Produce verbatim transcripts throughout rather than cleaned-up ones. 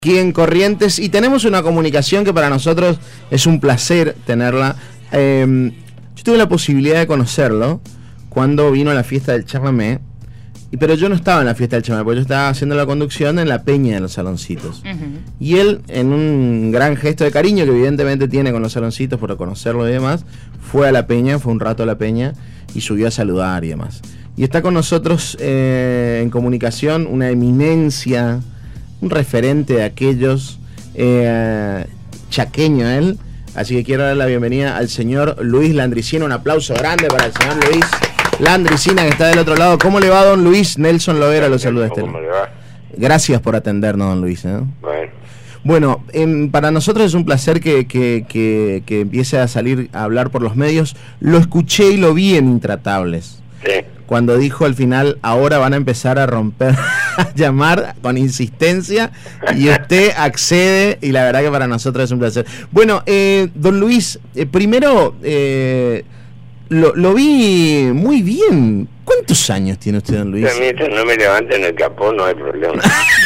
Aquí en Corrientes, y tenemos una comunicación que para nosotros es un placer tenerla. Eh, yo tuve la posibilidad de conocerlo cuando vino a la fiesta del chamamé, pero yo no estaba en la fiesta del chamamé, porque yo estaba haciendo la conducción en la peña de los saloncitos. Uh-huh. Y él, en un gran gesto de cariño que evidentemente tiene con los saloncitos por conocerlo y demás, fue a la peña, fue un rato a la peña y subió a saludar y demás. Y está con nosotros eh, en comunicación una eminencia, un referente de aquellos, eh, chaqueño él, así que quiero dar la bienvenida al señor Luis Landricina. Un aplauso grande para el señor Luis Landricina, que está del otro lado. ¿Cómo le va, don Luis? Nelson Lovera lo saluda. ¿Cómo le va? Gracias por atendernos, don Luis, ¿eh? Bueno, bueno en, para nosotros es un placer que, que, que, que empiece a salir a hablar por los medios. Lo escuché y lo vi en Intratables. sí. Cuando dijo al final, ahora van a empezar a romper, a llamar con insistencia, y usted accede, y la verdad que para nosotros es un placer. Bueno, eh, don Luis, eh, primero, eh, lo, lo vi muy bien. ¿Cuántos años tiene usted, don Luis? Mientras no me levanten el capó, no hay problema.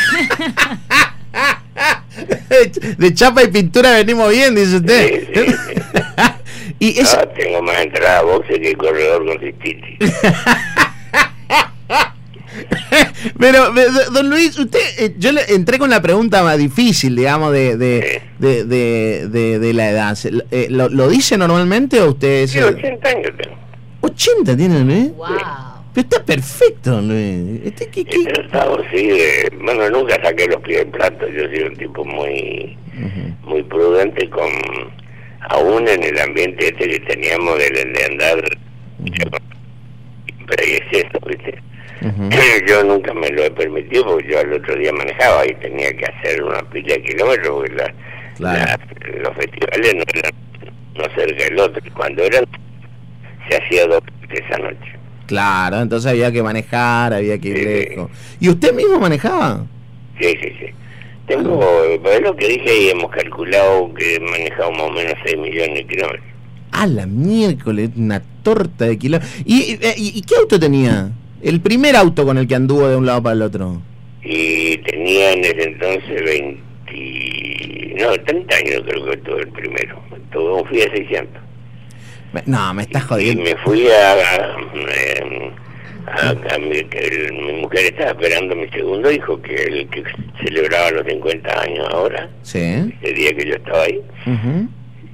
De chapa y pintura venimos bien, dice usted. Sí, sí, sí. Y esa... No, tengo más entrada a boxe que corredor con cistitis. Pero, don Luis, usted, eh, yo le entré con la pregunta más difícil, digamos, de de, sí. de, de, de, de la edad. Eh, ¿lo, ¿Lo dice normalmente o usted es...? Sí, ochenta años tengo. ¿ochenta tiene, Luis? Wow. Pero está perfecto, Luis. Este, ¿qué, qué? He tratado, sí, de... Bueno, nunca saqué los pies del plato. Yo soy un tipo muy, uh-huh. muy prudente con... Aún en el ambiente este que teníamos de, de andar uh-huh. siempre hay exceso, ¿viste? Uh-huh. Yo nunca me lo he permitido porque yo al otro día manejaba y tenía que hacer una pila de kilómetros porque la, claro. la, los festivales no eran no cerca del otro. Cuando eran, se hacía dos esa noche. Claro, entonces había que manejar, había que ir sí, lejos. ¿Y usted mismo manejaba? Sí, sí, sí. Tengo, es lo que dije y hemos calculado que he manejado más o menos seis millones de kilómetros. Ah, la miércoles, una torta de kilómetros. ¿Y, y, ¿Y qué auto tenía? El primer auto con el que anduvo de un lado para el otro. Y tenía en ese entonces veinte, no, treinta años creo que tuve el primero. Tuve un Fiat seiscientos. No, me estás jodiendo. Y me fui a... a, a, a mi, que el, mi mujer estaba esperando mi segundo hijo, que el que celebraba los cincuenta años ahora. Sí. Ese día que yo estaba ahí. Uh-huh.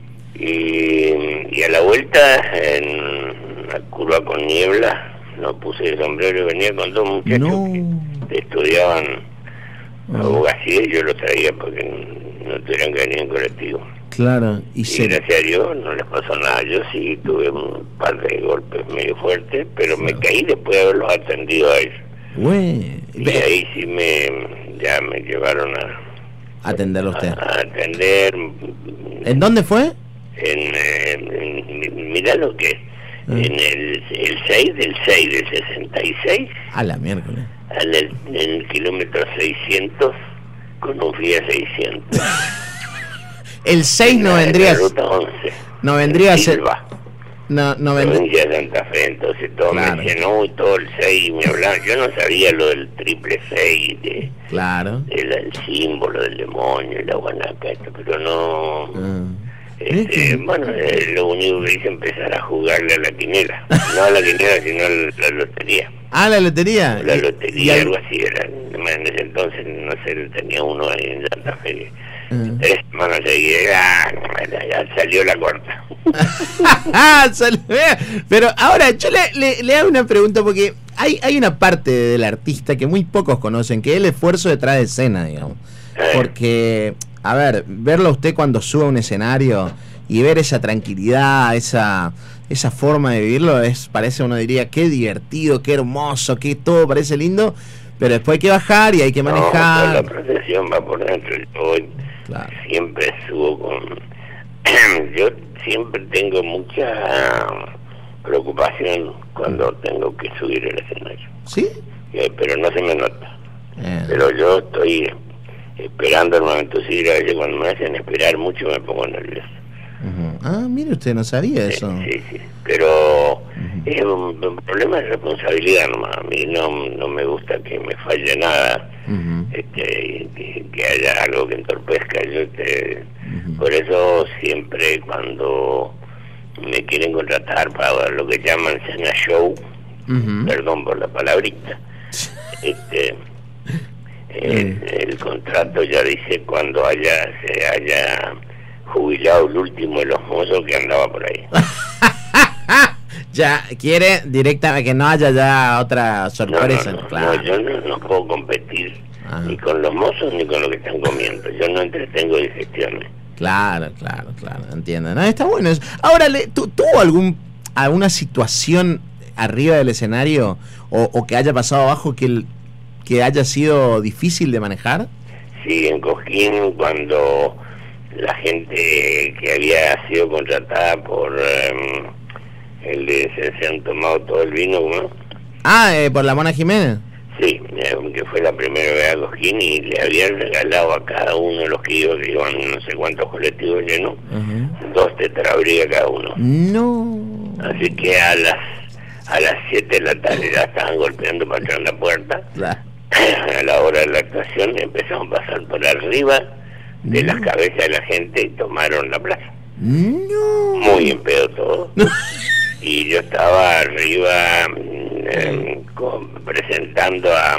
Y, y a la vuelta, en la curva con niebla, no puse el sombrero y venía con dos muchachos no. que estudiaban uh-huh. abogacía, y yo los traía porque no tuvieran que venir en colectivo. Claro, y, y se... gracias a Dios no les pasó nada. Yo sí tuve un par de golpes medio fuertes, pero me caí después de haberlos atendido a ellos. Ué. Y ahí sí me ya me llevaron a atenderlo usted. A, a atender. ¿En dónde fue? En, en, en mirá lo que es. Ah. En el, el seis del seis del sesenta y seis. A la miércoles. En el, en el kilómetro seiscientos con un Fiat seiscientos. El seis no vendría a ser. No vendría a ser. No, no vendría a Santa Fe, entonces todo claro. me decían, no, y todo el seis, me hablaban. Yo no sabía lo del triple seis, de, claro. el, el símbolo del demonio y la guanaca, esto, pero no. Ah. Este, bueno, eh, lo único que hice es empezar a jugarle a la quinela. No a la quinela, sino a la, la lotería. Ah, la lotería. La lotería, algo así era. En ese entonces, no sé, tenía uno ahí en Santa Fe. Uh-huh. Tres semanas seguidas, ya salió la corta. Pero ahora yo le, le, le hago una pregunta, porque hay, hay una parte del artista que muy pocos conocen, que es el esfuerzo detrás de escena, digamos. ¿Eh? Porque, a ver, verlo a usted cuando sube a un escenario y ver esa tranquilidad, esa esa forma de vivirlo, es parece, uno diría, qué divertido, qué hermoso, qué todo parece lindo, pero después hay que bajar y hay que manejar. No, la procesión va por dentro. Yo claro. siempre subo con... yo siempre tengo mucha preocupación cuando tengo que subir el escenario. ¿Sí? Eh, pero no se me nota. Eh. Pero yo estoy esperando el momento de subir. A veces cuando me hacen esperar mucho me pongo nervioso. Uh-huh. Ah, mire, usted no sabía sí, eso. Sí, sí, pero uh-huh. es un, un problema de responsabilidad nomás. A mí no, no me gusta que me falle nada. uh-huh. este, que, que haya algo que entorpezca. Yo, este, uh-huh. Por eso siempre cuando me quieren contratar para lo que llaman cena show, uh-huh. perdón por la palabrita, este, el, el contrato ya dice cuando haya se haya jubilado el último de los mozos que andaba por ahí. Ya quiere directamente que no haya ya otra sorpresa. No, no, no, claro. no, yo no, no puedo competir ah. ni con los mozos ni con lo que están comiendo. Yo no entretengo digestiones. Claro, claro, claro, entiendo. No, está bueno eso. Ahora, ¿tu, ¿tuvo algún alguna situación arriba del escenario o, o que haya pasado abajo que el, que haya sido difícil de manejar? Sí, en Cosquín, cuando la gente que había sido contratada por um, el de se, se han tomado todo el vino, ¿no? Ah, eh, por la Mona Jiménez. Sí, que fue la primera vez a Cosquín y le habían regalado a cada uno de los que iban, que iban no sé cuántos colectivos llenos, uh-huh. dos tetrabrigas cada uno. No. Así que a las a las siete de la tarde ya estaban golpeando para entrar en la puerta. Claro. A la hora de la actuación empezaron a pasar por arriba de no. las cabezas de la gente y tomaron la plaza. No. Muy en pedo todo. No. Y yo estaba arriba eh, con, presentando a,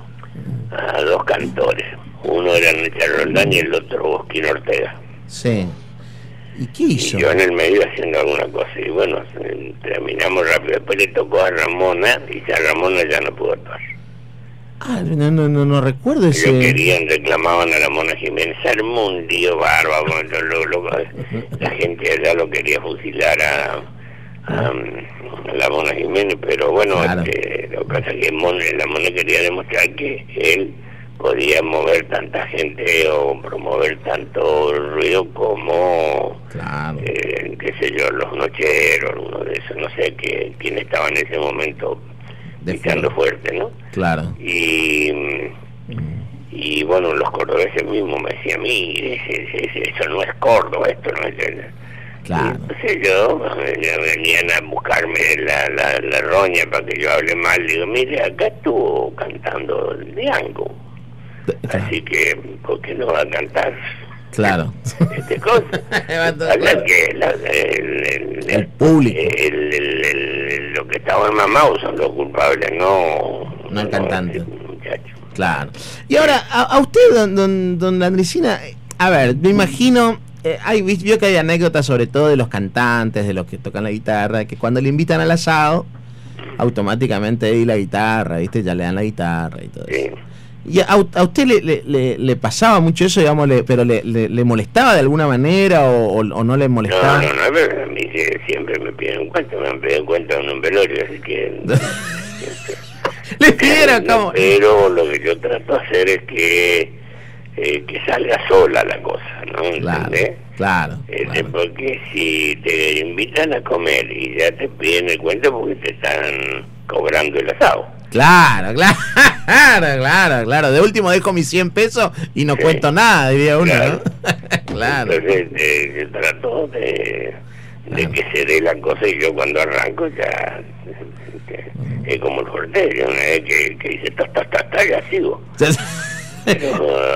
a dos cantores. Uno era Necha Roldán y el otro Bosquín Ortega. Sí. ¿Y qué hizo? Y yo en el medio haciendo alguna cosa. Y bueno, terminamos rápido. Después le tocó a Ramona y ya Ramona ya no pudo actuar. Ah, no, no, no, no recuerdo ese... Ellos querían, reclamaban a la Mona Jiménez. Armó un lío bárbaro. Lo, lo, lo, la gente allá lo quería fusilar a... Um, la Mona Jiménez, pero bueno, claro. este, lo que pasa es que Mona, la Mona quería demostrar que él podía mover tanta gente o promover tanto ruido como, claro. eh, qué sé yo, los nocheros, uno de esos, no sé que, quién estaba en ese momento picando fuerte, ¿no? Claro. Y, mm. y bueno, los cordobeses mismos me decían, mire, eso no es Córdoba, esto no es... Claro. Entonces yo, ya venían a buscarme la, la, la roña para que yo hable mal. Digo, mire, acá estuvo cantando el Diango. Claro. Así que, ¿por qué no va a cantar? Claro. Este cosa. Claro. Que la, el, el, el público. El, el, el, el, lo que estaban mamados son los culpables, no... No el cantante. No, muchacho. Claro. Y ahora, a, a usted, don, don, don Landricina, a ver, me imagino... Eh, hay, vio que hay anécdotas sobre todo de los cantantes, de los que tocan la guitarra, que cuando le invitan al asado, automáticamente ahí la guitarra, ¿viste? Ya le dan la guitarra y todo eso. Sí. ¿Y a, a usted le, le, le, le pasaba mucho eso, digamos, le, pero le, le, le molestaba de alguna manera o, o, o no le molestaba? No, no, no, pero a mí siempre me piden cuenta, me han pedido cuenta en un velorio, así que... ¿Le pidieron no, cómo? Pero lo que yo trato de hacer es que... Eh, que salga sola la cosa, ¿no? ¿Entendés? Claro, este, claro. Porque si te invitan a comer y ya te piden el cuento porque te están cobrando el asado. Claro, claro, claro, claro. De último dejo mis cien pesos y no sí. cuento nada, diría uno, claro. ¿no? Claro. Entonces eh, yo trato de, de claro. que se dé la cosa y yo cuando arranco ya... Es como el fortello, una vez que, que dice ta, ta, ta, ta, ya sigo. Pero,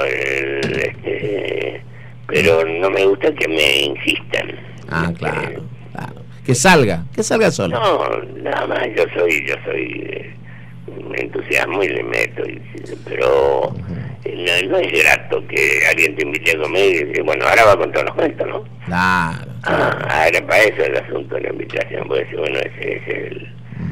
este, pero no me gusta que me insistan. Ah, claro, este, claro. Que salga, que salga solo. No, nada más, yo soy, yo soy eh, entusiasmo y le meto, y, pero uh-huh. no, no es grato que alguien te invite a comer y dice, bueno, ahora va a contar los cuentos, ¿no? Claro. claro. Ah, era para eso el asunto de la invitación, puede ser, bueno, ese es el...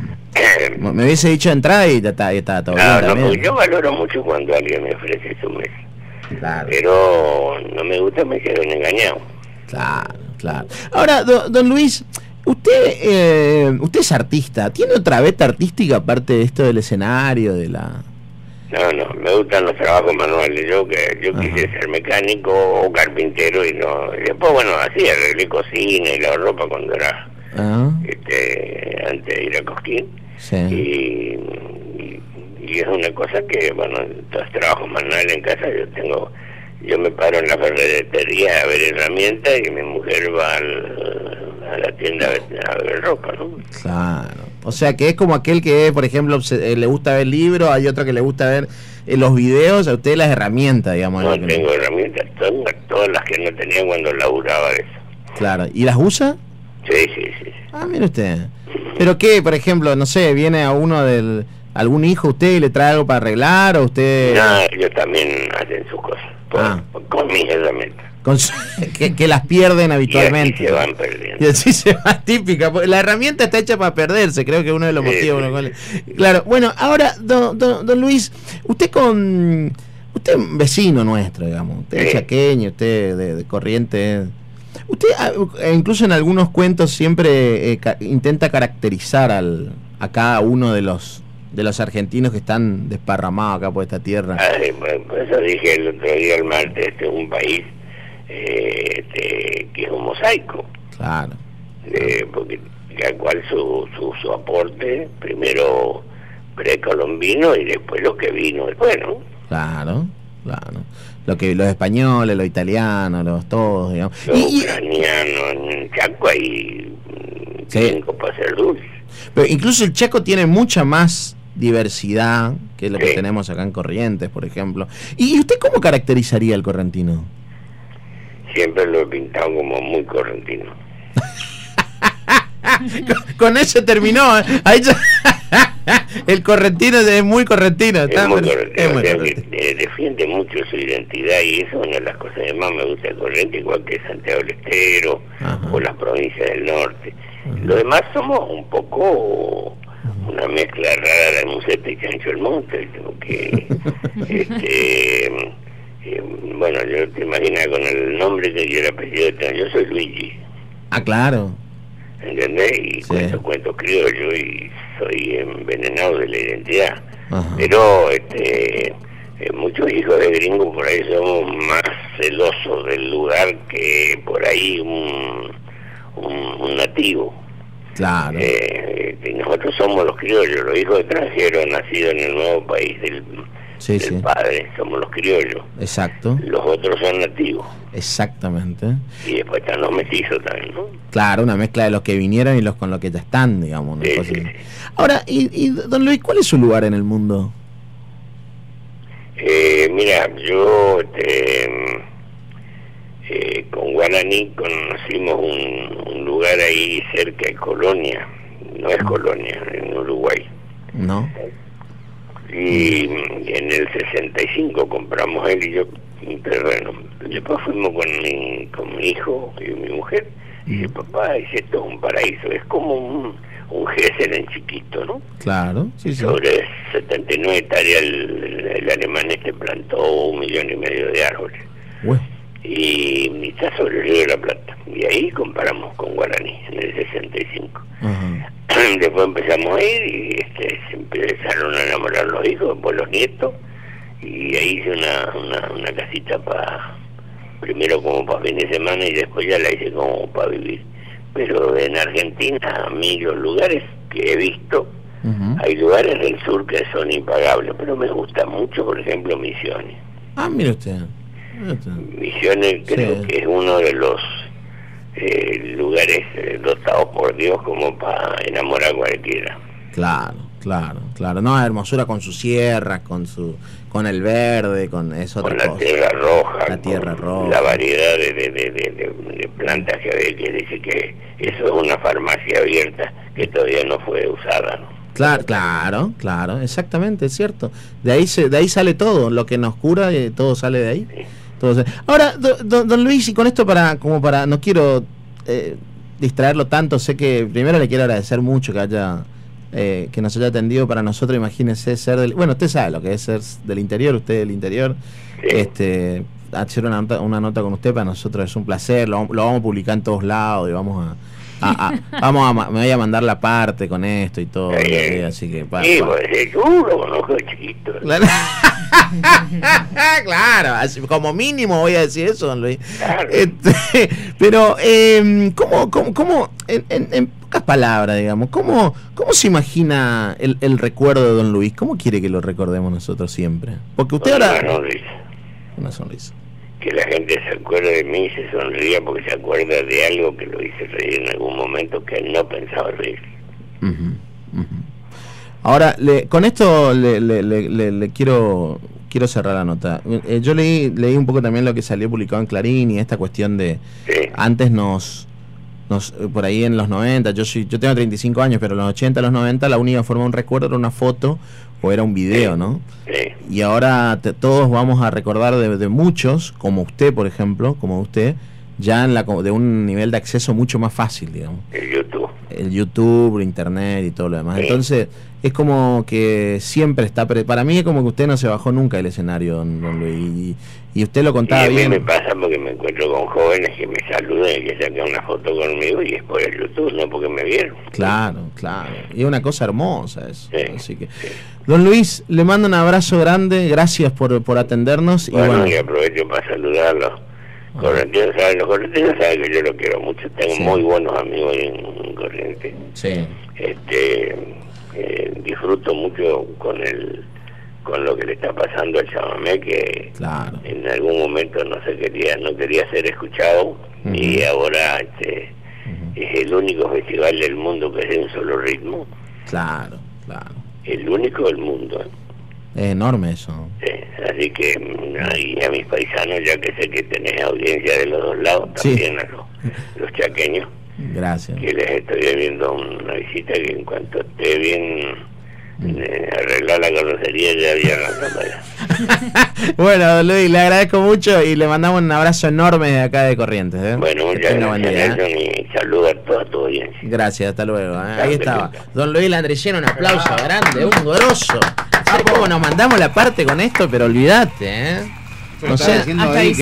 Me hubiese dicho entrada y estaba está todo no, bien. No, yo valoro mucho cuando alguien me ofrece su mesa. Claro. Pero no me gusta, me quedo engañado. Claro, claro. Ahora, do, don Luis, usted eh, usted es artista. ¿Tiene otra beta artística aparte de esto del escenario, de la...? No, no, me gustan los trabajos manuales. Yo que yo Ajá. quise ser mecánico o carpintero y no... Y después, bueno, así arreglé cocina y la ropa cuando era... Ajá. Este, antes de ir a Cosquín. Sí. Y, y, y es una cosa que, bueno, los trabajos manuales en casa, yo tengo, yo me paro en la ferretería a ver herramientas y mi mujer va al, a la tienda a ver ropa, ¿no? Claro. O sea que es como aquel que, por ejemplo, se, eh, le gusta ver libros, hay otro que le gusta ver eh, los videos, a usted las herramientas, digamos. No ¿no? tengo herramientas, tengo todas las que no tenía cuando laburaba de eso. Claro, ¿y las usa? Sí, sí, sí. Ah, mire usted. ¿Pero qué, por ejemplo, no sé, viene a uno del... algún hijo usted y le trae algo para arreglar o usted...? No, ellos también hacen sus cosas, por, Ah. con mis herramientas. Con su- que, que las pierden habitualmente. Y así se van perdiendo. Y así se va, típica. porque La herramienta está hecha para perderse, creo que uno de los Sí, motivos. sí. Los cuales- Claro, bueno, ahora, don, don, don Luis, usted con... Usted es un vecino nuestro, digamos. Usted es Sí. chaqueño, usted de, de Corrientes. Usted, ah, incluso en algunos cuentos, siempre eh, ca- intenta caracterizar al, a cada uno de los de los argentinos que están desparramados acá por esta tierra. Ay, bueno, por eso dije el otro día, el martes, este es un país eh, este, que es un mosaico, Claro. eh, porque al cual su, su, su aporte, primero precolombino y después lo que vino después, ¿no? Claro, claro. Lo que los españoles, los italianos, los todos, digamos. Los Y- y- ucranianos, en Chaco hay mm, Sí. cinco para ser dulce. pero incluso el Chaco tiene mucha más diversidad que lo que Sí. tenemos acá en Corrientes, por ejemplo. ¿Y usted cómo caracterizaría al correntino? Siempre lo he pintado como muy correntino. con, con eso terminó. ¿eh? Ahí ya- el correntino es muy correntino. Es está- muy es correntino, muy o sea, correntino. que, eh, defiende mucho su identidad y eso es una de las cosas que más me gusta de Corrientes, igual que Santiago del Estero Ajá. o las provincias del norte. Ajá. Lo demás somos un poco una mezcla rara de Musetta y Chancho el Monte, ¿viste? Porque este, eh, bueno, yo te imaginas con el nombre que yo el apellido, yo soy Luigi, Ah, claro. ¿entendés? Y Sí. cuento cuentos criollos y soy envenenado de la identidad. Ajá. Pero este eh, muchos hijos de gringos por ahí somos más celosos del lugar que por ahí un, un, un nativo. Claro. Eh, y nosotros somos los criollos, los hijos extranjeros nacidos en el nuevo país del, Sí, del sí. padre, somos los criollos. Exacto. Los otros son nativos. Exactamente. Y después están los mestizos también, ¿no? Claro, una mezcla de los que vinieron y los con los que ya están, digamos. Una Sí, cosa sí, así. sí. Ahora, y, y don Luis, ¿cuál es su lugar en el mundo? Eh, mira, yo este, eh, con Guaraní conocimos un, un lugar ahí cerca de Colonia, no es Colonia, en Uruguay. ¿No? Y en el sesenta y cinco compramos él y yo un terreno. Después fuimos con mi, con mi hijo y mi mujer. Y dice, papá, dice, esto es un paraíso. Es como un, un Gesell en chiquito, ¿no? Claro, sí, sí. Sobre setenta y nueve hectáreas el, el alemán este plantó un millón y medio de árboles. Ué, Y está sobre el Río de la Plata. Y ahí comparamos con Guaraní en el sesenta y cinco. ajá. Después empezamos a ir y este, se empezaron a enamorar los hijos, después los nietos, y ahí hice una, una, una casita para, primero como para fin de semana y después ya la hice como para vivir. Pero en Argentina, a mí los lugares que he visto, Ujú. hay lugares del sur que son impagables, pero me gusta mucho, por ejemplo, Misiones. Ah, mire usted. Mire usted. Misiones creo Sí. que es uno de los eh, lugares eh, dotados por Dios como para enamorar a cualquiera. Claro, claro, claro. No, hermosura con sus sierras, con su, con el verde, con eso Con otra la cosa. tierra roja, La tierra con roja. la variedad de, de, de, de, de- de plantas que había, que dice que eso es una farmacia abierta que todavía no fue usada, ¿no? Claro, claro, claro, exactamente, es cierto. De ahí se, de ahí sale todo, lo que nos cura, eh, todo sale de ahí. Sí. Todo sale- Ahora, do- do- don Luis, y con esto para, como para, no quiero eh, distraerlo tanto, sé que primero le quiero agradecer mucho que haya, eh, que nos haya atendido. Para nosotros, imagínese ser del, bueno, usted sabe lo que es ser del interior, usted del interior, Sí. este, hacer una nota, una nota con usted para nosotros es un placer, lo, lo vamos a publicar en todos lados y vamos a a- a- vamos a ma- me voy a mandar la parte con esto y todo, Está bien. así que pa- Sí, pa- pues eh, yo lo conozco de chiquito. Claro, claro, así, como mínimo voy a decir eso, don Luis. Claro. Este, pero, eh, ¿cómo, cómo, cómo en, en, en pocas palabras, digamos, cómo, cómo se imagina el, el recuerdo de don Luis? ¿Cómo quiere que lo recordemos nosotros siempre? Porque usted Con ahora... una sonrisa. Una sonrisa. Que la gente se acuerde de mí y se sonría porque se acuerda de algo que lo hice reír en algún momento que no pensaba reír. Ujú, ujú. Ahora, le, con esto le, le, le, le- le quiero quiero cerrar la nota. Eh, yo leí leí un poco también lo que salió publicado en Clarín y esta cuestión de... Sí. Antes nos... Nos, por ahí en los noventa, yo soy, yo tengo treinta y cinco años, pero en los ochenta, los noventa, la única forma de un recuerdo era una foto o era un video, ¿no? Sí. Y ahora te, todos vamos a recordar de, de muchos, como usted, por ejemplo, como usted, ya en la, de un nivel de acceso mucho más fácil, digamos. El YouTube. El YouTube, Internet y todo lo demás. Sí. Entonces, es como que siempre está... Pre para mí es como que usted no se bajó nunca del escenario, don, don Luis. Y, y usted lo contaba y a mí bien. me pasa porque me encuentro con jóvenes que me saludan y que sacan una foto conmigo y es por el YouTube, no porque me vieron. Claro, claro. Y es una cosa hermosa eso. Sí, Así que, sí. don Luis, le mando un abrazo grande. Gracias por, por atendernos. Bueno, y bueno, y aprovecho para saludarlos. Correntinos, ¿saben? Los correntinos saben que yo los quiero mucho. Tengo Sí. muy buenos amigos en Corrientes. sí, Este, eh, disfruto mucho con el con lo que le está pasando al chamamé, que claro. en algún momento no se quería no quería ser escuchado. Uh-huh. Y ahora este Uh-huh. es el único festival del mundo que es de un solo ritmo, Claro, claro. el único del mundo. Es enorme eso. Sí, así que mm, ahí a mis paisanos, ya que sé que tenés audiencia de los dos lados, Sí. también a los, los chaqueños, Gracias. que les estoy debiendo una visita que en cuanto esté bien eh, arreglar la carrocería ya había la cámara. Bueno, don Luis, le agradezco mucho y le mandamos un abrazo enorme de acá de Corrientes. ¿eh? Bueno, Que muchas tenga buen gracias, día, ¿eh? Nelson, y saludo a toda tu audiencia. Gracias, hasta luego. ¿eh? Chao, Ahí estaba. Felipe. Don Luis Landrelleno, un aplauso grande, un grosso. ¿Sabes cómo nos mandamos la parte con esto? Pero olvídate, ¿eh? No sé. Hasta ahí